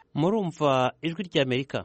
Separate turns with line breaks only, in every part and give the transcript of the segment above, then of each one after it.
murumva ijwi ry'Amerika.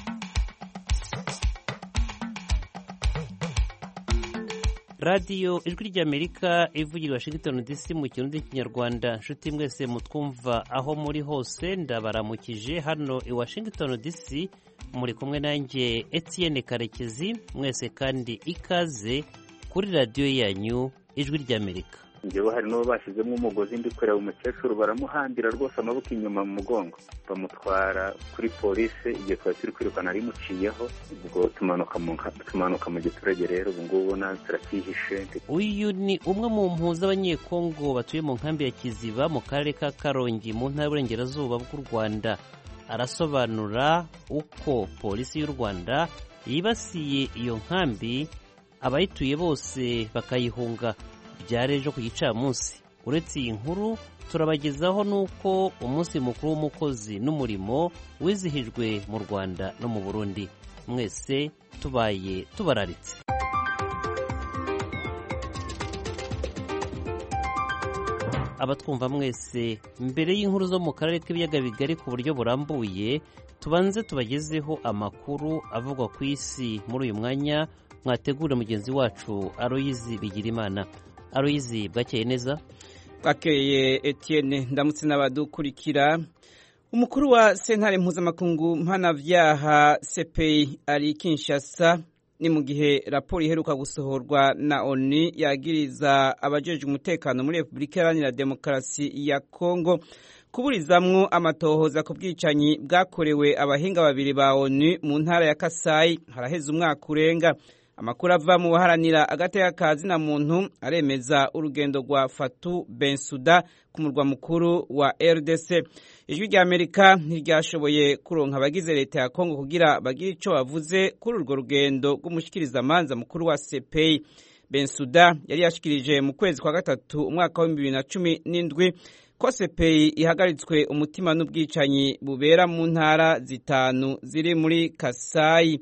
radiyo ijwi ry'Amerika ivugira Washington DC mu kirundi cy'ikinyarwanda. Nshuti mwese mutwumva aho muri hose, ndabaramukije hano i Washington DC, muri kumwe nanjye Etienne Karekezi. Mwese kandi ikaze kuri radiyo yanyu ijwi ry'Amerika.
njyewe hari n'uwo bashyizemo umugozi ndi kureba umukecuru, baramuhambira rwose amaboko inyuma mu mugongo, bamutwara kuri polisi. igihe twari turi kwirukana arimuciyeho, ubwo tumanuka mu giturage. rero ubu ngubu turacyihishe.
uyu ni umwe mu mpunzi z'abanyekongo batuye mu nkambi ya Kiziba mu karere ka Karongi mu ntara y'Uburengerazuba bw'u Rwanda. Arasobanura uko polisi y'u Rwanda yibasiye iyo nkambi, abayituye bose bakayihunga. byari ejo ku gicamunsi. Uretse iyi nkuru, turabagezaho n'uko umunsi mukuru w'umukozi n'umurimo wizihijwe mu Rwanda no mu Burundi. Mwese tubaye tubararitse. Abatwumva mwese, mbere y'inkuru zo mu karere k'ibiyaga bigari ku buryo burambuye, tubanze tubagezeho amakuru avugwa ku isi muri uyu mwanya. Mwategure mugenzi wacu Aloyizi Bigirimana. Aloyizi, bwakeye neza?
Bwakeye Etienne, ndamutse n'abadukurikira. Umukuru wa sentare mpuzamakungu mpanavyaha CPI ari Kinshasa, ni mu gihe raporo iheruka gusohorwa na ONU yagiriza abajejwe umutekano muri Repubulika Iharanira Demokarasi ya Kongo kuburizamwo amatohoza ku bwicanyi bwakorewe abahinga babiri ba ONU mu ntara ya Kasai haraheze umwaka urenga. Amakuru ava mu baharanira agateka ka zina muntu aremeza urugendo rwa Fatou Bensouda ku murwa mukuru wa RDC. Ijwi ry'Amerika ntiryashoboye kuronka abagize leta ya Kongo kugira bagire ico bavuze kuri urwo rugendo rw'umushikirizamanza mukuru wa CPI. Bensouda yari yashikirije mu kwezi kwa gatatu umwaka wa 2017 ko CPI ihagaritswe umutima n'ubwicanyi bubera mu ntara zitanu ziri muri Kasai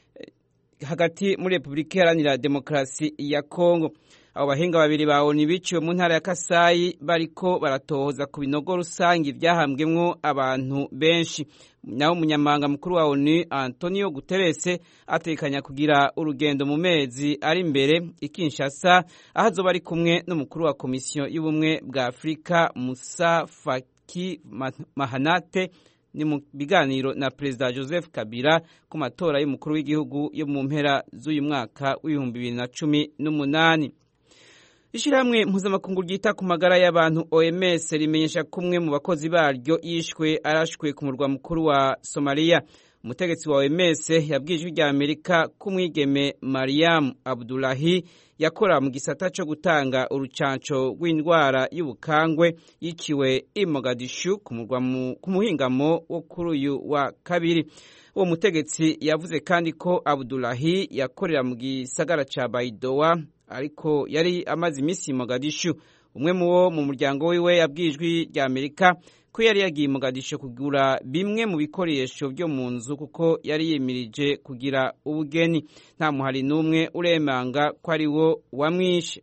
hagati muri Repubulika Iharanira Demokarasi ya Kongo. Abo bahinga babiri ba ONU biciwe mu ntara ya Kasai bariko baratohoza ku binogo rusangi vyahambwemwo abantu benshi. Naho umunyamabanga mukuru wa ONU Antonio Guterres atekanya kugira urugendo mu mezi ari imbere i Kinshasa, aho azoba ari kumwe n'umukuru wa Komisiyo y'Ubumwe bwa Afurika Musa Faki Mahanate, ni mu biganiro na Perezida Joseph Kabila ku matora y'umukuru w'igihugu yo mu mpera z'uyu mwaka w'2018. Ishirahamwe mpuzamakungu ryita ku magara y'abantu OMS rimenyesha kumwe mu bakozi baryo yishwe arashwe ku murwa mukuru wa Somalia. Umutegetsi wa OMS yabwiye ijwi ry'Amerika kumwigeme Mariam Abdullahi yakora mu gisata cyo gutanga urucanco rw'indwara y'ubukangwe yiciwe i Mogadishu ku muhingamo wo kuri uyu wa kabiri. Uwo mutegetsi yavuze kandi ko Abdullahi yakorera mu gisagara ca Baidoa, ariko yari amaze iminsi i Mogadishu. Umwe mu muryango wiwe yabwiye ijwi ry'Amerika ko yari yagiye Mogadishu kugura bimwe mu bikoresho byo mu nzu kuko yari yimirije kugira ubugeni. Nta muhari n'umwe uremanga ko ari wo wamwishe.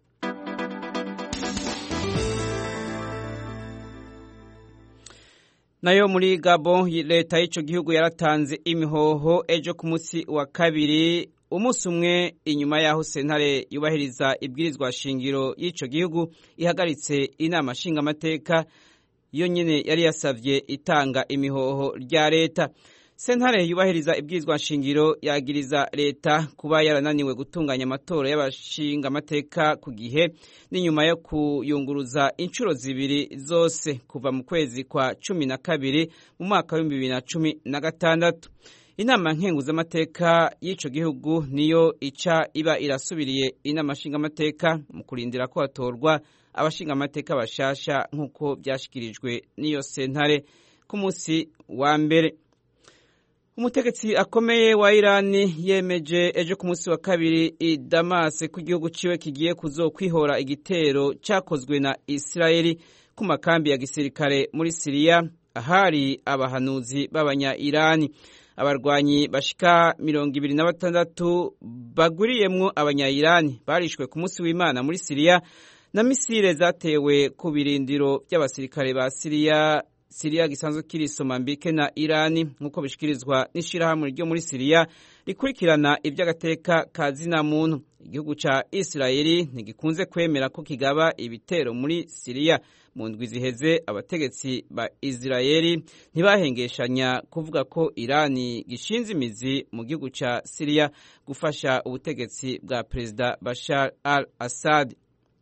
Nayo muri Gabon, leta y'ico gihugu yaratanze imihoho ejo ku munsi wa kabiri, umunsi umwe inyuma yaho sentare yubahiriza ibwirizwa shingiro y'ico gihugu ihagaritse inama nshingamateka iyo nyene yari yasavye itanga imihoho rya leta. Sentare yubahiriza ibwirizwa shingiro yagiriza leta kuba yarananiwe gutunganya amatora y'abashingamateka ku gihe n'inyuma yo kuyunguruza inshuro zibiri zose kuva mu kwezi kwa 12 mu mwaka wa 2016. Inama nkenguzamateka y'ico gihugu niyo ica iba irasubiriye inama nshingamateka mu kurindira ko hatorwa abashingamateka bashasha nk'uko byashikirijwe n'iyo sentare ku munsi wa mbere. Umutegetsi akomeye wa Irani yemeje ejo ku munsi wa kabiri i Damas ko igihugu ciwe kigiye kuzokwihora igitero cakozwe na Israeli ku makambi ya gisirikare muri Syria ahari abahanuzi b'abanya Irani. Abarwanyi bashika 26 baguriyemwo abanya Irani barishwe ku munsi w'Imana muri Syria na misile zatewe ku birindiro by'abasirikare ba Syria Syria gisanzwe kiri Somambike na Irani nk'uko bishikirizwa n'ishirahamwe ryo muri Syria rikurikirana iby'agateka ka zina muntu. Igihugu ca Israeli ntigikunze kwemera ko kigaba ibitero muri Syria. Mu ndwi ziheze abategetsi ba Israeli ntibahengeshanya kuvuga ko Irani gishinze imizi mu gihugu ca Syria gufasha ubutegetsi bwa Perezida Bashar al-Assad.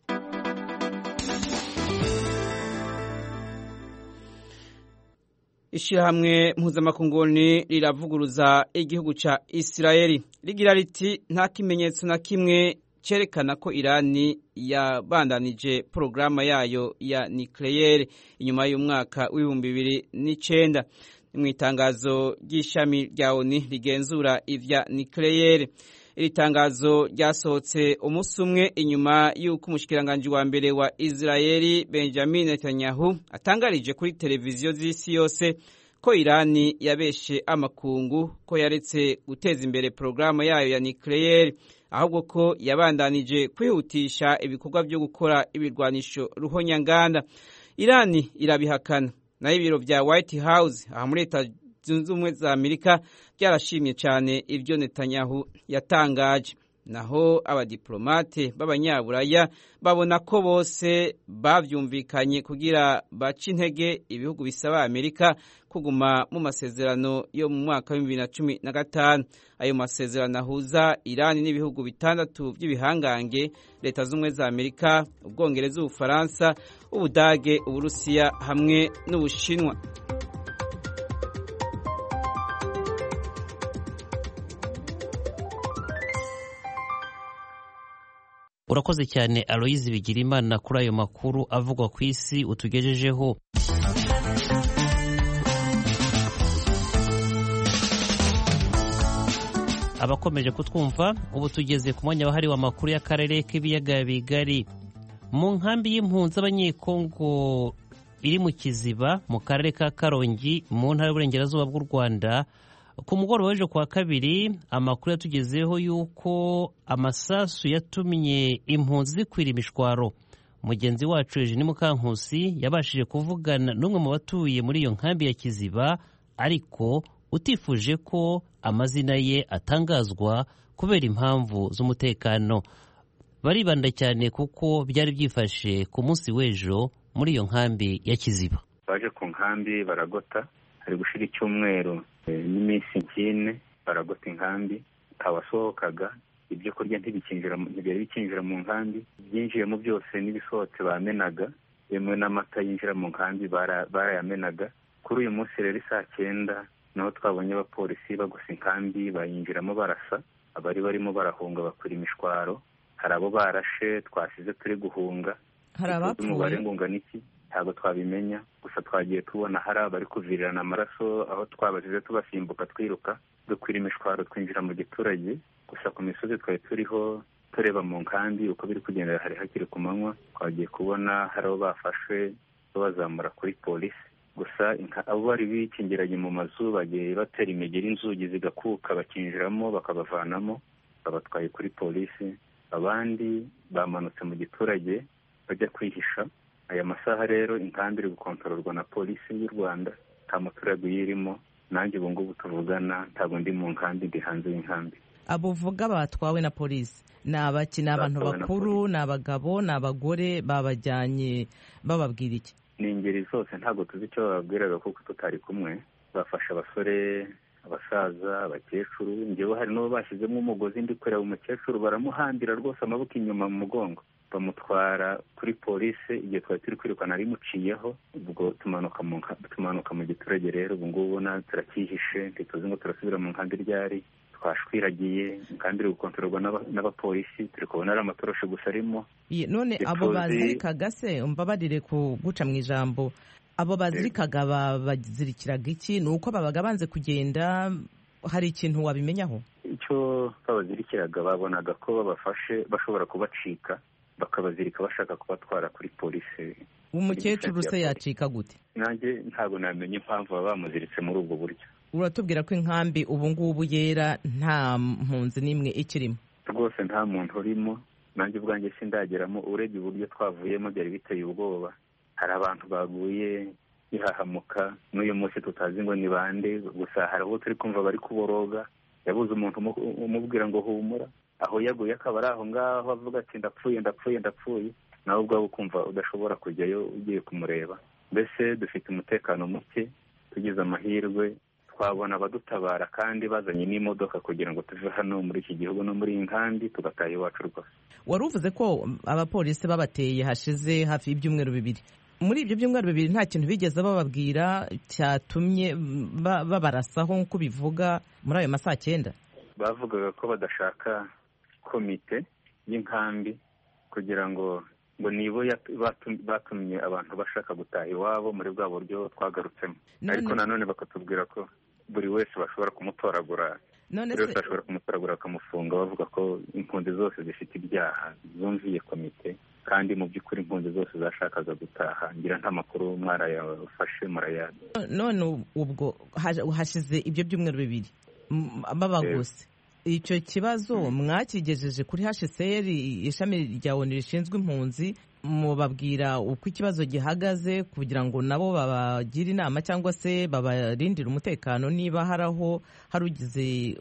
Ishirahamwe mpuzamakungu riravuguruza igihugu ca Israeli rigira riti nta kimenyetso na kimwe cerekana ko Irani yabandanije porogaramu yayo ya nucleaire inyuma y'umwaka w'2009 mu itangazo ry'ishami rya ONU rigenzura ivya nucleaire. Iri tangazo ryasohotse umunsi umwe inyuma y'uko umushikiranganje wa mbere wa Israeli Benjamin Netanyahu atangarije kuri televiziyo z'isi yose ko Irani yabeshe amakungu ko yaretse guteza imbere porogaramu yayo ya nucleaire, ahubwo ko yabandanije kwihutisha ibikorwa byo gukora ibirwanisho ruhonyanganda. Irani irabihakana, naho ibiro vya White House aha muri Leta Zunze Ubumwe za Amerika byarashimye cyane ibyo Netanyahu yatangaje. Naho abadiplomate b'abanyaburaya babona ko bose bavyumvikanye kugira bace intege ibihugu bisaba Amerika kuguma mu masezerano yo mu mwaka wa 2015. Ayo masezerano ahuza Irani n'ibihugu bitandatu by'ibihangange: Leta Zunze Ubumwe za Amerika, Ubwongereza, Ubufaransa, Ubudage, Uburusiya hamwe n'Ubushinwa.
Urakoze cyane Aloyizi Bigirimana kuri ayo makuru avugwa ku isi utugejejeho. Abakomeje kutwumva, ubu tugeze ku mwanya wahariwe amakuru y'akarere k'ibiyaga bigari. Mu nkambi y'impunzi z'abanyekongo iri mu Kiziba mu karere ka Karongi mu ntara y'Uburengerazuba bw'u Rwanda, ku mugoroba w'ejo kuwa kabiri amakuru yatugezeho yuko amasasu yatumye impunzi zikwira imishwaro. Mugenzi wacu Eugene Mukankusi yabashije kuvugana n'umwe mu batuye muri iyo nkambi ya Kiziba, ariko utifuje ko amazina ye atangazwa kubera impamvu z'umutekano. Baribanda cyane kuko byari byifashe ku munsi w'ejo muri iyo nkambi ya Kiziba.
Baje ku nkambi baragota, hari gushira icyumweru n'iminsi 4 baragota inkambi, abasohokaga ibyo kurya ntibari bikinjira mu nkambi, byinjiyemo byose n'ibisohotse bamenaga, yemwe n'amata yinjira mu nkambi barayamenaga. Kuri uyu munsi rero saa 9 naho twabonye abapolisi bagusa inkambi bayinjiramo barasa, abari barimo barahunga bakura imishwaro. Hari abo barashe twasize turi guhunga,
hari abapfuye
umubare ngungana iki ntabwo twabimenya, gusa twagiye tubona hari abari kuvirirana amaraso aho twabazize tubasimbuka twiruka dukwira imishwaro twinjira mu giturage. Gusa ku misozi twari turiho tureba mu nkambi uko biri kugenda, hari hakiri ku manywa twagiye kubona hari abo bafashwe bazamura kuri polisi. Gusa abo bari bikingiranye mu mazu bagiye batera imigeri, inzugi zigakuka bakinjiramo bakabavanamo, babatwaye kuri polisi. Abandi bamanutse mu giturage bajya kwihisha. Aya masaha rero inkambi iri gukontororwa na polisi y'u Rwanda, nta muturage uyirimo. Nanjye ubu ngubu tuvugana ntabwo ndi mu nkambi, ndi hanze y'inkambi.
Abo uvuga batwawe na polisi ni abaki? Ni abantu bakuru, ni abagabo, ni abagore? Babajyanye bababwira iki?
Ni ingeri zose, ntabwo tuzi icyo bababwiraga kuko tutari kumwe. Bafasha abasore, abasaza, abakecuru. Njyewe hari n'uwo bashyizemo umugozi ndi kureba umukecuru, baramuhambira rwose amaboko inyuma mu mugongo, bamutwara kuri polisi. Igihe twari turi kwirukana rimuciyeho, ubwo tumanuka mu giturage. Rero ubu ngubu turakihishe, ntituzi ngo turasubira mu nkambi ryari. Twashwiragiye, inkambi iri gukontororwa n'abapolisi, turi kubona ari amatoroshi gusa arimo.
None abo bazirikaga se, umbabarire kuguca mu ijambo, abo bazirikaga bazirikiraga iki? Ni uko babaga banze kugenda? Hari ikintu wabimenyaho?
Icyo babazirikiraga, babonaga ko babafashe bashobora kubacika, bakabazirika bashaka kubatwara kuri polisi.
Umukecuru se yacika gute?
Nanjye ntabwo namenye impamvu baba bamuziritse muri ubwo buryo.
Uratubwira ko inkambi ubu ngubu yera, nta mpunzi n'imwe ikirimo?
Rwose nta muntu urimo, nanjye ubwanjye sindageramo. Urebye uburyo twavuyemo byari biteye ubwoba. Hari abantu baguye ihahamuka n'uyu munsi tutazi ngo ni bande, gusa hari abo turi kumva bari kuboroga, yabuze umuntu umubwira ngo humura, aho yaguye akaba ari aho ngaho avuga ati ndapfuye, nawe ubwawe ukumva udashobora kujyayo ugiye kumureba. Mbese dufite umutekano muke, tugize amahirwe twabona abadutabara kandi bazanye n'imodoka kugira ngo tuve hano muri iki gihugu no muri iyi nkambi tugataha iwacu rwose.
Wari uvuze ko abapolisi babateye hashize hafi y'ibyumweru 2. Muri ibyo byumweru 2 nta kintu bigeze bababwira cyatumye babarasaho nk'uko bivuga muri ayo masaha 9?
Bavugaga ko badashaka komite y'inkambi kugira ngo nibo batumye abantu bashaka gutaha iwabo muri bwa buryo twagarutsemo, ariko nanone bakatubwira ko buri wese bashobora kumutoragura, buri wese bashobora kumutoragura bakamufunga, bavuga ko impunzi zose zifite ibyaha zumviye komite, kandi mu by'ukuri impunzi zose zashakaga gutaha. Ngira nta makuru mwarayafashe murayazi.
None ubwo hashize ibyo byumweru 2 babagose, icyo kibazo mwakigejeje kuri HCR, ishami rya ONU rishinzwe impunzi, mubabwira uko ikibazo gihagaze kugira ngo nabo babagire inama cyangwa se babarindire umutekano niba haraho harugize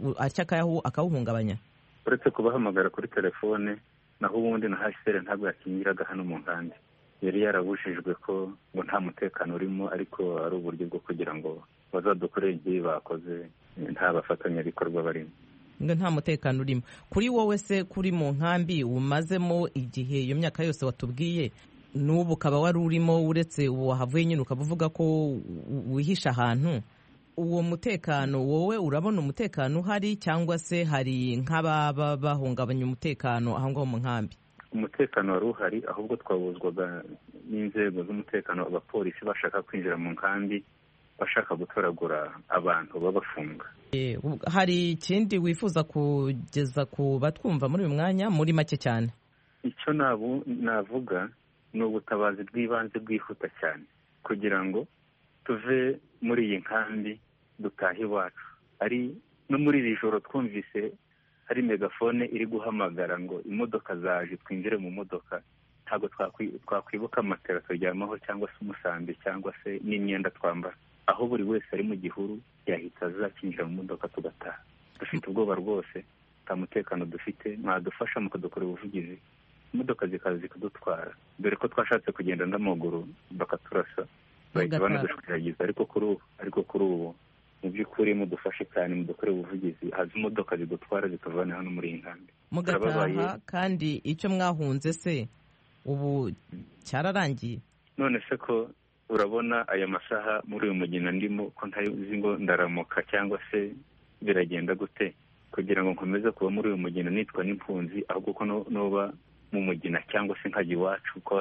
akawuhungabanya?
Uretse kubahamagara kuri telefone, naho ubundi na HCR ntabwo yakingiraga hano mu nkambi, yari yarabujijwe ko ngo nta mutekano urimo, ariko ari uburyo bwo kugira ngo bazadukorere igihe bakoze nta bafatanyabikorwa barimo.
Ngo nta mutekano urimo. Kuri wowe se, kuri mu nkambi umazemo igihe iyo myaka yose watubwiye, n'ubu ukaba wari urimo, uretse ubu wahavuye nyine ukaba uvuga ko wihisha ahantu, uwo mutekano wowe urabona umutekano uhari cyangwa se hari nk'ababa bahungabanya umutekano aho ngaho mu nkambi?
Umutekano wari uhari, ahubwo twabuzwaga n'inzego z'umutekano, abapolisi bashaka kwinjira mu nkambi bashaka gutoragura abantu babafunga.
Hari ikindi wifuza kugeza ku batwumva muri uyu mwanya muri make cyane?
Icyo navuga ni ubutabazi bw'ibanze bwihuta cyane kugira ngo tuve muri iyi nkambi dutahe iwacu. Ari no muri iri joro twumvise hari megafone iri guhamagara ngo imodoka zaje, twinjire mu modoka. Ntabwo twakwibuka amatera turyamaho cyangwa se umusambi cyangwa se n'imyenda twambara, aho buri wese ari mu gihuru yahita azakinjira mu modoka tugataha. Dufite ubwoba rwose, nta mutekano dufite. Mwadufasha mukadukorera ubuvugizi, imodoka zikaza zikadutwara, dore ko twashatse kugenda n'amaguru bakaturasa bahita banadushwiragiza. Ariko kuri ubu mu by'ukuri mudufashe cyane, mudukorere ubuvugizi, haza imodoka zidutwara zituvana hano muri iyi nkambi
mugataha. Kandi icyo mwahunze se ubu cyararangiye? None
se ko urabona aya masaha muri uyu mugina ndimo, ko ntazi ngo ndaramuka cyangwa se biragenda gute kugira ngo nkomeze kuba muri uyu mugina nitwa n'impunzi, ahubwo ko noba mu mugina cyangwa se nkajya iwacu ko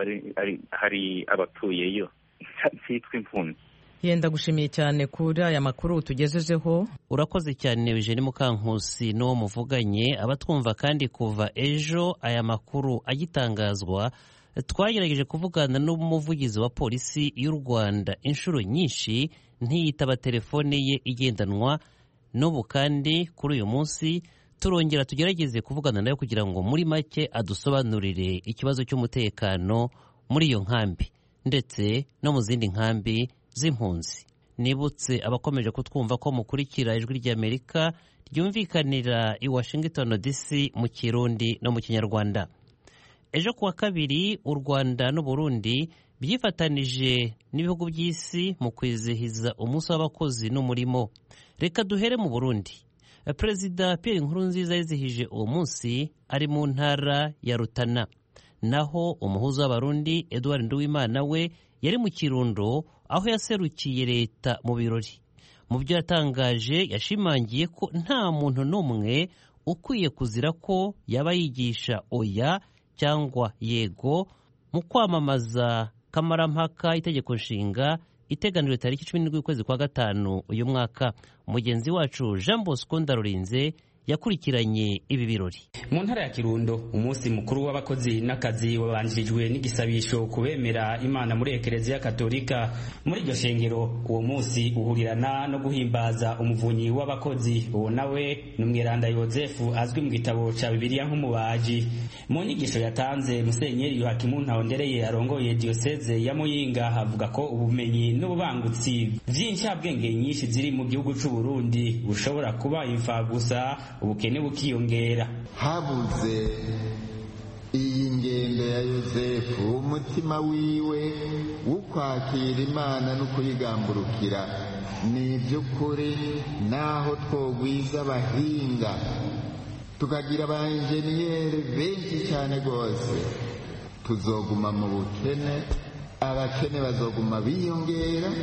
hari abatuyeyo nsitwa impunzi.
Yenda gushimiye cyane kuri aya makuru tugejejeho.
Urakoze cyane Eugene Mukankusi n'uwo muvuganye. Abatwumva kandi kuva ejo aya makuru agitangazwa, twagerageje kuvugana n'umuvugizi wa polisi y'u Rwanda inshuro nyinshi ntiyitaba telefone ye igendanwa. N'ubu kandi kuri uyu munsi turongera tugerageze kuvugana nawe kugira ngo muri make adusobanurire ikibazo cy'umutekano muri iyo nkambi ndetse no mu zindi nkambi z'impunzi. Nibutse abakomeje kutwumva ko mukurikira ijwi ry'Amerika ryumvikanira i Washington DC mu Kirundi no mu Kinyarwanda. Ejo kuwa kabiri u Rwanda n'u Burundi byifatanije n'ibihugu by'isi mu kwizihiza umunsi w'abakozi n'umurimo. Reka duhere mu Burundi. Perezida Pierre Nkurunziza yizihije uwo munsi ari mu ntara ya Rutana, naho umuhuza w'Abarundi Edouard Nduwimana we yari mu Kirundo aho yaserukiye leta mu birori. Mu byo yatangaje yashimangiye ko nta muntu n'umwe ukwiye kuzira ko yaba yigisha oya cyangwa yego mu kwamamaza kamarampaka itegeko nshinga iteganijwe tariki 17 ukwezi kwa gatanu uyu mwaka. Umugenzi wacu Jean Bosco Ndarurinze yakurikiranye ibi birori.
Mu ntara ya Kirundo umunsi mukuru w'abakozi n'akazi wabanjirijwe n'igisabisho kubemera Imana muri Ekereziya Katolika. Muri iryo shengero uwo munsi uhurirana no guhimbaza umuvunyi w'abakozi, uwo nawe n'umweranda Yozefu azwi mu gitabo ca Bibiliya nk'umubaji. Mu nyigisho yatanze Musenyeri Yohakimu Ntahondereye arongoye diocese ya Muyinga avuga ko ubumenyi n'ububangutsi vy'incabwenge nyinshi ziri mu gihugu c'u Burundi bushobora kuba imfagusa, ubukene bukiyongera.
Habuze iyi ngendo ya Yozefu, umutima wiwe ukwakira Imana no kuyigamburukira, ni by'ukuri naho twogwiza abahinga tukagira aba enjeniyeri benshi cyane rwose, tuzoguma mu bukene, abakene bazoguma biyongera,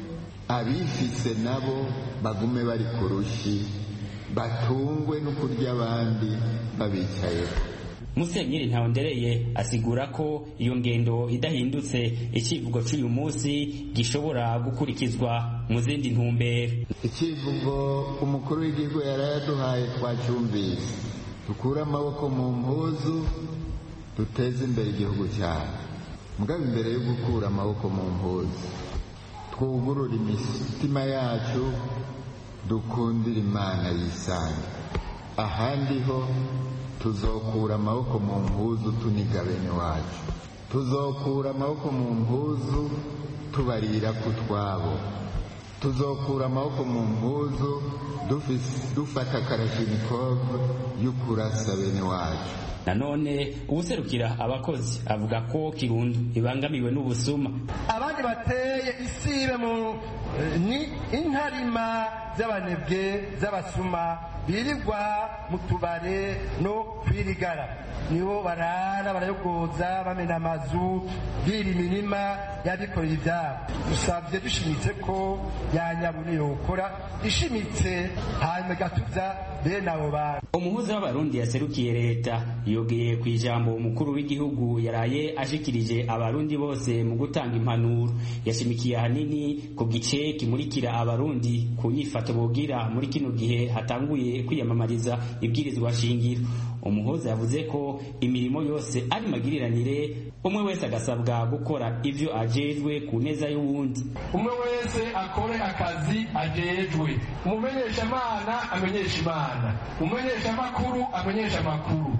abifise nabo bagume bari ku rushi, batungwe no kurya abandi babicaye.
Musenyeri Ntahondereye asigura ko iyo ngendo idahindutse ikivugo cy'uyu munsi gishobora gukurikizwa mu zindi ntumbero.
Ikivugo umukuru w'igihugu yarayaduhaye twacyumvise, dukura amaboko mu mpuzu duteze imbere igihugu cyacu. Mugabe imbere yo gukura amaboko mu mpuzu, twugurura imitima yacu, dukundira Imana yisange. Ahandi ho tuzokura amaboko mu mpuzu tuniga bene wacu, tuzokura amaboko mu mpuzu tubarira ku twabo, tuzokura amaboko mu mpuzu dufata karashinikove y'ukurasa bene wacu.
Nanone ubuserukira abakozi avuga ko Kirundo ibangamiwe n'ubusuma.
Abandi bateye isibe ni intarima z'abanebwe z'abasuma birirwa mu tubare no kwirigara, niho barara barayogoza bamena amazu biri imirima yabikoreye ibyabo. Dusabye dushimitse ko yanyabuni yokora ishimitse hanyuma gatuza bene abo bantu.
Umuhuza w'abarundi yaserukiye leta yogeye ku ijambo umukuru w'igihugu yaraye ashikirije abarundi bose mu gutanga impanuro. Yashimikiye ahanini ku gice kimurikira abarundi ku nyifato bogira muri kino gihe hatanguye kwiyamamariza ibwirizwa shingiro. Umuhuza yavuze ko imirimo yose ari magiriranire, umwe wese agasabwa gukora ivyo ajejwe ku neza y'uwundi.
Umwe wese akore akazi ajejwe. Umumenyesha Imana amenyesha Imana, umumenyesha amakuru amenyesha amakuru,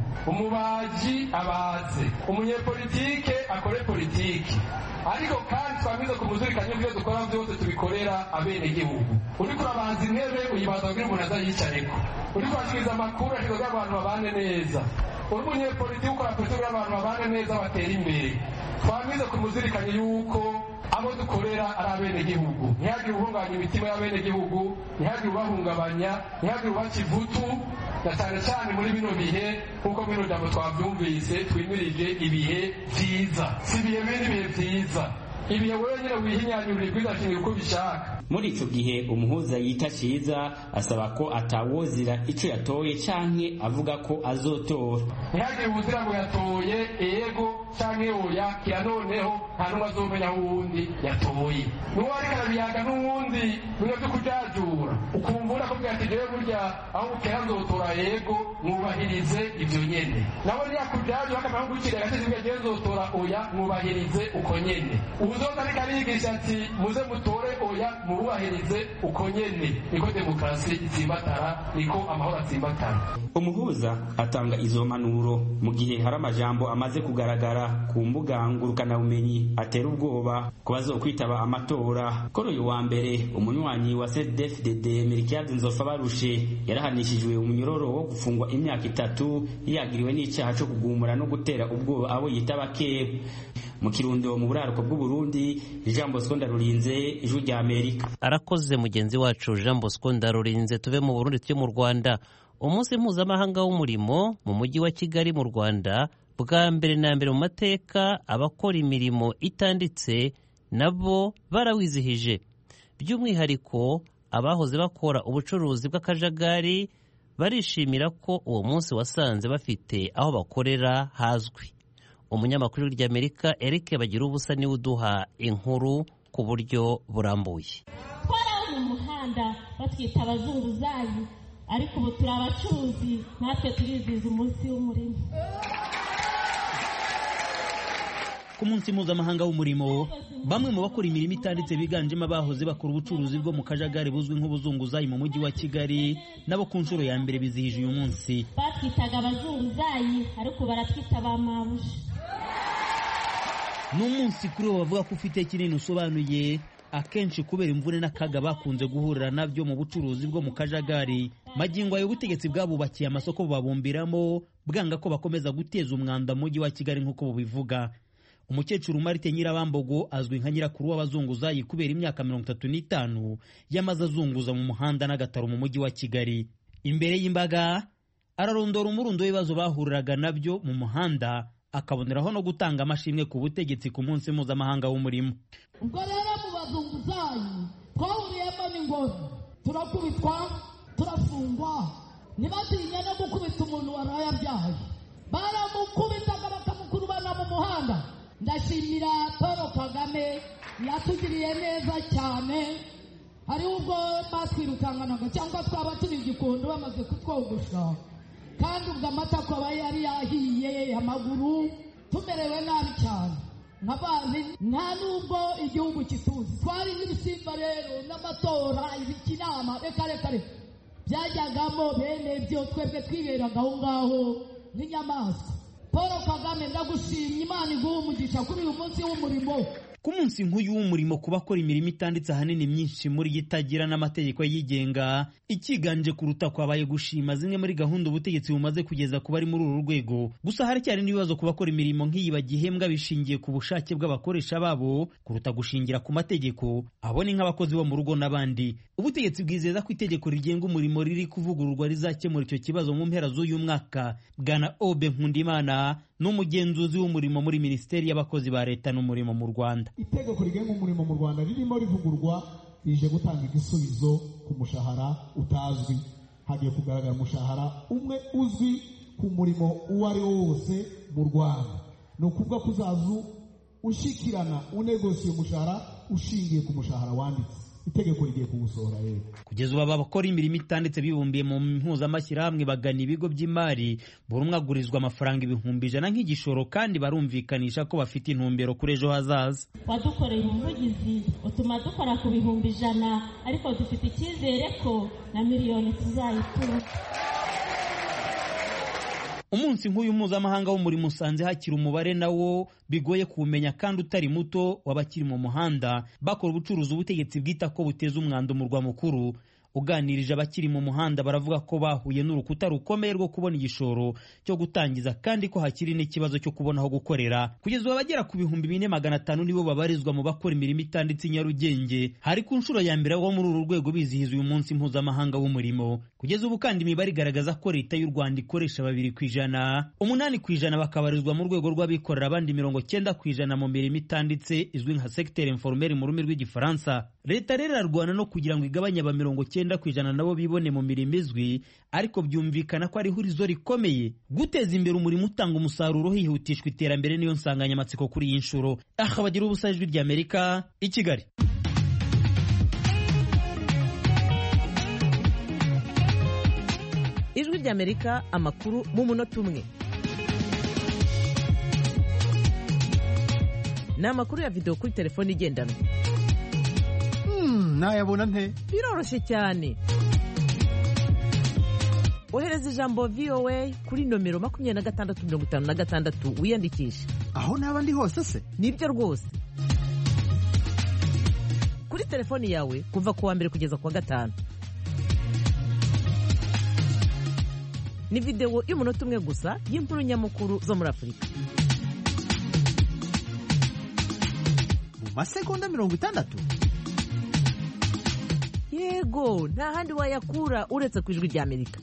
umubaji abaze, umunyepolitike akore politiki. Ariko kandi twamize kumuzirikanya ibyo dukora byose tubikorera abenegihugu. Uriko urabanza intebe uyibaza kugira umuntu azayicareko, uriko urashikiriza amakuru ashikiriza abantu babane neza, uri umunyepolitiki ukora politiki abantu babane neza batera imbere. Twamize kumuzirikanya yuko abo dukorera ari abenegihugu, ntihagire ubungabanya imitima y'abenegihugu, ntihagire ubahungabanya, ntihagire ubaca ivutu, na cyane cyane muri bino bihe nk'uko bino jambo twabyumvise twimirije ibihe byiza, si ibihe bindi bihe byiza, ibihe wenyine wihinyanyurira ibwirizwa uko bishaka.
Muri ico gihe umuhuza yita ciza asaba ko atawozira ico yatoye canke avuga ko azotora.
Ntihagire ubuzira ngo yatoye ego canke oya, kira noneho nta n'umwe azomenya uwundi yatoye. N'uwo ariko arabiyaga n'uwundi bimwe vyo kujajura, ukumvura ko bwati jewe burya aho ukera nzotora ego, mwubahirize ivyo nyene. Nawe ntiyakujaje bakamenya ko ukiriye agatezi bwa jewe nzotora oya, mwubahirize uko nyene. Uzoza ariko arigisha ati muze mutore oya, mwubahirize uko nyene. Niko demokarasi itsimbatara, niko amahoro atsimbatara.
Umuhuza atanga izo mpanuro mu gihe hari amajambo amaze kugaragara ku mbuga ngurukanabumenyi atera ubwoba ku bazokwitaba amatora. Kuri uyu wa mbere umunywanyi wa CNDD-FDD Melchiade Nzofabarushe yarahanishijwe umunyororo wo gufungwa imyaka 3 yagiriwe n'icaha cyo kugumura no gutera ubwoba abo yitaba kera. Mu Kirundo mu buraruko bw'u Burundi, Jean Bosco Ndarurinze, Ijwi rya Amerika.
Arakoze mugenzi wacu Jean Bosco Ndarurinze. Tuve mu Burundi tujye mu Rwanda. Umunsi mpuzamahanga w'umurimo mu mujyi wa Kigali mu Rwanda, bwa mbere na mbere mu mateka abakora imirimo itanditse nabo barawizihije. By'umwihariko abahoze bakora ubucuruzi bw'akajagari barishimira ko uwo munsi wasanze bafite aho bakorera hazwi. Umunyamakuru w'Amerika Eric Bagirubusa niwe uduha inkuru ku buryo burambuye.
Twaraho mu muhanda batwita abazunguzayi, ariko ubu turi abacuruzi natwe turizihiza umunsi w'umurimo.
Ku munsi mpuzamahanga w'umurimo, bamwe mu bakora imirimo itanditse biganjemo abahoze bakora ubucuruzi bwo mu kajagari buzwi nk'ubuzunguzayi mu mujyi wa Kigali nabo ku nshuro ya mbere bizihije uyu munsi.
Batwitaga abazunguzayi ariko baratwita ba mabuja.
Ni umunsi kuri bo bavuga ko ufite kinini usobanuye, akenshi kubera imvune n'akaga bakunze guhurira nabyo mu bucuruzi bwo mu kajagari. Magingo ayo ubutegetsi bwabubakiye amasoko babumbiramo bwanga ko bakomeza guteza umwanda mu mujyi wa Kigali nk'uko bubivuga. Umukecuru Marite Nyirabambogo azwi nka nyirakuru w'abazunguzayi kubera imyaka 35 yamaze azunguza mu muhanda n'agataro mu mujyi wa Kigali. Imbere y'imbaga ararondora umurundo w'ibibazo bahuriraga nabyo mu muhanda, akaboneraho no gutanga amashimwe ku butegetsi ku munsi mpuzamahanga w'umurimo.
Ubwo rero mu bazunguzayi twahuriyemo n'ingoro, turakubitwa, turafungwa, ntibatinya no gukubita umuntu waraye abyaye, baramukubitaga bakamukurubana mu muhanda. Ndashimira Paul Kagame yatugiriye neza cyane, hari ubwo batwirukanganaga cyangwa twaba turi igikondo bamaze kutwogosha, kandi ubwo amatako aba yari yahiye amaguru, tumerewe nabi cyane nk'abantu. Nta nubwo igihugu kituzi, twari nk'ibisimba rero n'amatora ibikinama reka byajyagamo bene byo, twebwe twiberaga aho ngaho nk'inyamaswa. Paul Kagame ndagushimye, Imana iguhe umugisha kuri uyu munsi w'umurimo.
Ku munsi nk'uyu w'umurimo ku bakora imirimo itanditse ahanini myinshi muri itagira n'amategeko yigenga, ikiganje kuruta kwabaye gushima zimwe muri gahunda ubutegetsi bumaze kugeza ku bari muri uru rwego. Gusa haracyari n'ibibazo ku bakora imirimo nk'iyi bagihembwa bishingiye ku bushake bw'abakoresha babo kuruta gushingira ku mategeko, abo ni nk'abakozi bo mu rugo n'abandi. Ubutegetsi bwizeza ko itegeko rigenga umurimo riri kuvugururwa rizakemura icyo kibazo mu mpera z'uyu mwaka. Bwana Obe Nkundimana n'umugenzuzi w'umurimo muri Minisiteri y'Abakozi ba Leta n'Umurimo mu Rwanda.
Itegeko rigenga umurimo mu Rwanda ririmo rivugurwa rije gutanga igisubizo ku mushahara utazwi. Hagiye kugaragara umushahara umwe uzwi ku murimo uwo ari wo wose mu Rwanda. Ni ukuvuga ko uzaza ushikirana unegosiye umushahara ushingiye ku mushahara wanditse. Itegeko rigiye kuwusohora rero.
Kugeza ubu abakora imirimo itanditse bibumbiye mu mpuzamashyirahamwe bagana ibigo by'imari, buri umwe agurizwa amafaranga 100,000 nk'igishoro, kandi barumvikanisha ko bafite intumbero kuri ejo hazaza.
Wadukoreye umuvugizi utuma dukora ku 100,000, ariko dufite icyizere ko na miliyoni tuzayitura.
Umunsi nk'uyu mpuzamahanga w'umurimo usanze hakiri umubare nawo bigoye kuwumenya kandi utari muto w'abakiri mu muhanda bakora ubucuruzi ubutegetsi bwita ko buteza umwanda umurwa mukuru. Uganirije abakiri mu muhanda baravuga ko bahuye n'urukuta rukomeye rwo kubona igishoro cyo gutangiza, kandi ko hakiri n'ikibazo cyo kubona aho gukorera. Kugeza ubu abagera ku 4,500 nibo babarizwa mu bakora imirimo itanditse i Nyarugenge, hari ku nshuro ya mbere aho muri uru rwego bizihiza uyu munsi mpuzamahanga w'umurimo. Kugeza ubu kandi imibare igaragaza ko Leta y'u Rwanda ikoresha 2%, 8% bakabarizwa mu rwego rw'abikorera, abandi 90% mu mirimo itanditse izwi nka secteur informel mu rurimi rw'igifaransa. Leta rero irarwana no kugira ngo igabanye aba 90% nabo bibone mu mirimo izwi, ariko byumvikana ko ari ihurizo rikomeye. Guteza imbere umurimo utanga umusaruro hihutishwa iterambere niyo nsanganyamatsiko kuri iyi nshuro. Bagira ubusa Ijwi ry'Amerika i Kigali.
Ijwi ry'Amerika, amakuru mu munota umwe. Ni amakuru ya video kuri telefone igendanwa.
Nayabona nte?
Biroroshye cyane. Ohereza ijambo VOA kuri nomero 2656 wiyandikishe.
Aho naba ndi hose se?
Nibyo rwose. Kuri telefoni yawe kuva ku wa mbere kugeza ku wa gatanu. Ni video y'umunota umwe gusa y'inkuru nyamukuru zo muri Afurika.
Mu masegonda 60?
Yego, nta handi wayakura uretse ku Ijwi ry'Amerika.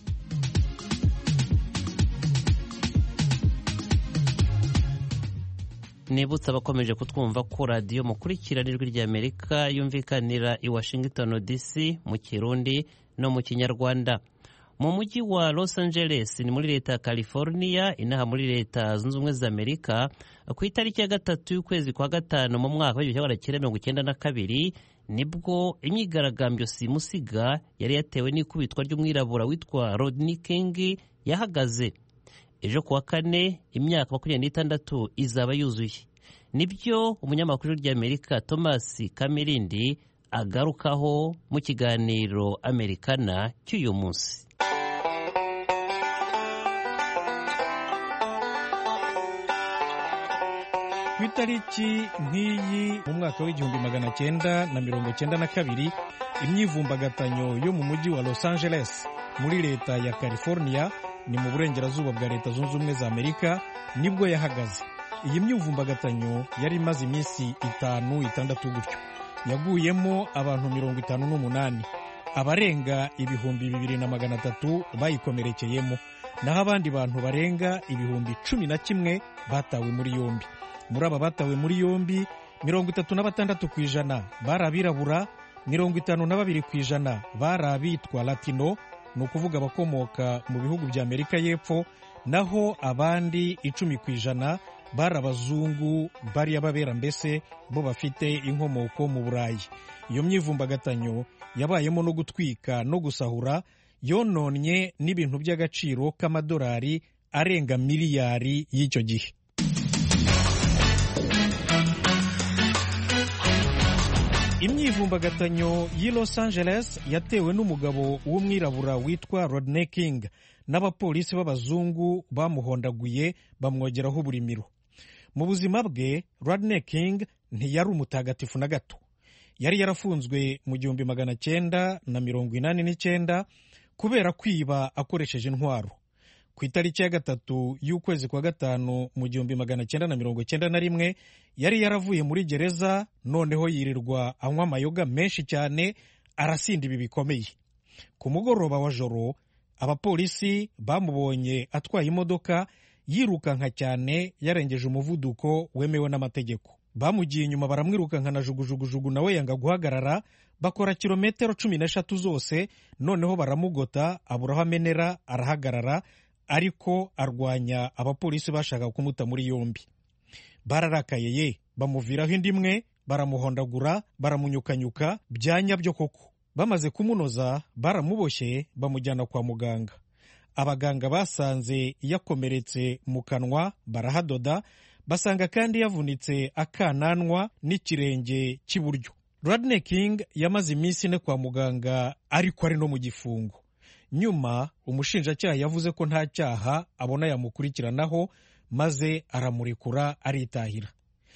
Nibutsa abakomeje kutwumva ko radiyo mukurikirana Ijwi ry'Amerika yumvikanira i Washington DC mu Kirundi no mu Kinyarwanda. Mu mujyi wa Los Angeles ni muri leta ya California, inaha muri leta zunze ubumwe za Amerika, ku itariki ya 3 y'ukwezi kwa 5 mu mwaka wa 1992 nibwo imyigaragambyo simusiga yari yatewe n'ikubitwa ry'umwirabura witwa Rodney King yahagaze. Ejo kuwa kane imyaka 26 izaba yuzuye. Nibyo umunyamakuru ry'Amerika Thomas Kamirindi agarukaho mu kiganiro Americana cy'uyu munsi.
Ku itariki nk'iyi mu mwaka w'1992 imyivumbagatanyo yo mu mujyi wa Los Angeles muri leta ya California ni mu burengerazuba bwa Leta Zunze Ubumwe za Amerika nibwo yahagaze. Iyi myumvumbagatanyo yari imaze iminsi 5-6 gutyo, yaguyemo abantu 58, abarenga 2,300 bayikomerekeyemo, naho abandi bantu barenga 11,000 batawe muri yombi. Muri aba batawe muri yombi 36% bari abirabura, 52% bari abitwa Latino, ni ukuvuga abakomoka mu bihugu bya Amerika y'Epfo, naho abandi 10% bari abazungu, bari ababera mbese bo bafite inkomoko mu Burayi. Iyo myivumbagatanyo yabayemo no gutwika no gusahura, yononnye n'ibintu by'agaciro k'amadolari arenga miliyari y'icyo gihe. Imyivumbagatanyo y'i Los Angeles yatewe n'umugabo w'umwirabura witwa Rodney King n'abapolisi b'abazungu bamuhondaguye bamwogeraho uburimiro. Mu buzima bwe Rodney King ntiyari umutagatifu na gato. Yari yarafunzwe mu 1989 kubera kwiba akoresheje intwaro. Ku itariki ya 3 y'ukwezi kwa 5 mu 1991 yari yaravuye muri gereza, noneho yirirwa anywa amayoga menshi cyane, arasinda ibi bikomeye. Ku mugoroba wa joro abapolisi bamubonye atwaye imodoka yirukanka cyane yarengeje umuvuduko wemewe n'amategeko. Bamugiye inyuma baramwirukanka na jugujugujugu, nawe yanga guhagarara, bakora kilometero 13 zose, noneho baramugota aburaho amenera, arahagarara, ariko arwanya abapolisi bashaka kumuta muri yombi. Bararakaye ye, bamuviraho indimwe, baramuhondagura, baramunyukanyuka byanya byo koko. Bamaze kumunoza baramuboshye bamujyana kwa muganga. Abaganga basanze yakomeretse mu kanwa, barahadoda, basanga kandi yavunitse akananwa n'ikirenge cy'iburyo. Rodney King yamaze iminsi 4 kwa muganga, ariko ari no mu gifungo. Nyuma umushinjacyaha yavuze ko nta cyaha abona yamukurikiranaho, maze aramurekura aritahira.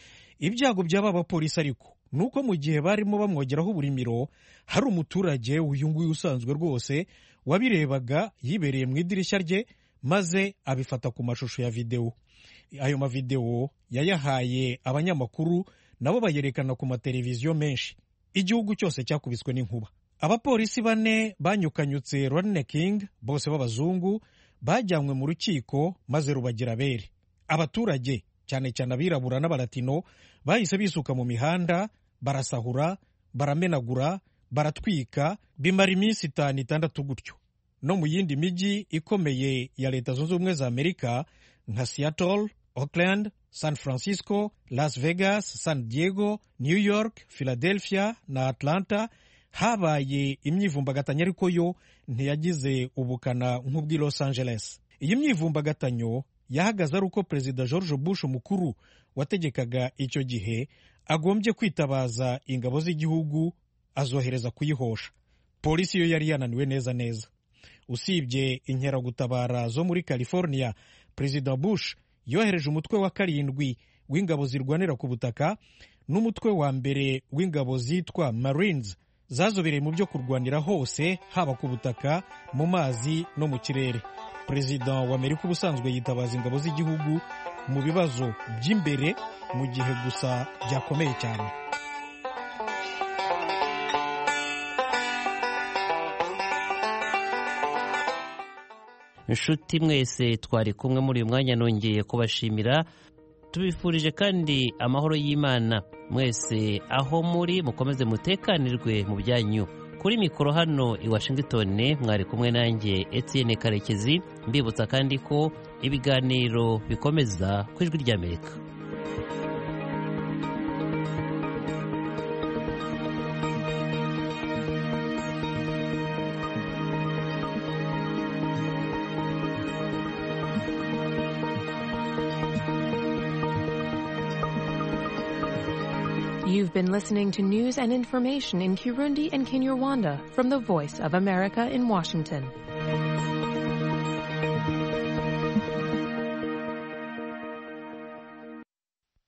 Ibyago by'aba bapolisi ariko nuko mu gihe barimo bamwogeraho uburimiro, hari umuturage uyu nguyu usanzwe rwose wabirebaga yibereye mu idirishya rye, maze abifata ku mashusho ya video. Ayo mavideo yayahaye abanyamakuru, nabo bayerekana ku mateleviziyo menshi. Igihugu cyose cyakubiswe n'inkuba. Abapolisi 4 banyukanyutse Rodney King, bose b'abazungu, bajyanywe mu rukiko maze rubagira bere. Abaturage cyane cyane abirabura n'abalatino bahise bisuka mu mihanda, barasahura, baramenagura, baratwika, bimara iminsi 5-6 gutyo. No mu yindi mijyi ikomeye ya Leta Zunze Ubumwe za Amerika nka Seattle, Oakland, San Francisco, Las Vegas, San Diego, New York, Philadelphia na Atlanta habaye imyivumbagatanyo, ariko yo ntiyagize ubukana nk'ubw'i Los Angeles. Iyi myivumbagatanyo yahagaze ari uko Perezida George Bush mukuru wategekaga icyo gihe agombye kwitabaza ingabo z'igihugu azohereza kuyihosha. Polisi yo yari yananiwe neza. Usibye inkeragutabara zo muri California, Perezida Bush yohereje umutwe wa 7 w'ingabo zirwanira ku butaka n'umutwe wa mbere w'ingabo zitwa Marines zazobereye mu byo kurwanira hose, haba ku butaka, mu mazi no mu kirere. Perezida wa Amerika ubusanzwe yitabaza ingabo z'igihugu mu bibazo by'imbere, mu gihe gusa byakomeye cyane.
Inshuti mwese twari kumwe muri uyu mwanya, nongeye kubashimira, tubifurije kandi amahoro y'Imana. Mwese aho muri mukomeze mutekanirwe mu byanyu. Kuri mikoro hano i Washington mwari kumwe nanjye Etienne Karekezi, mbibutsa kandi ko ibiganiro bikomeza ku Ijwi ry'Amerika.
You've been listening to news and information in Kirundi and Kinyarwanda from the Voice of America in Washington.